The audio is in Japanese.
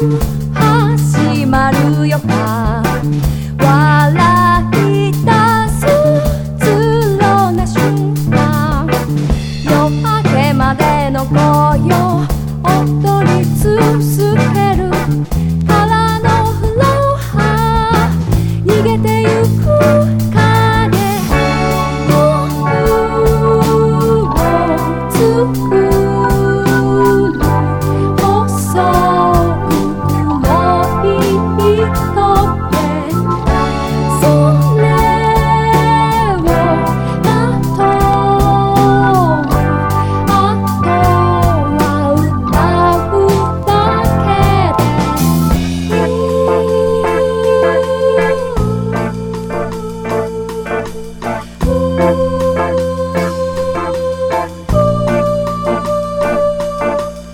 始まるよか笑い出すつろな瞬間夜明けまでの恋を踊りつつ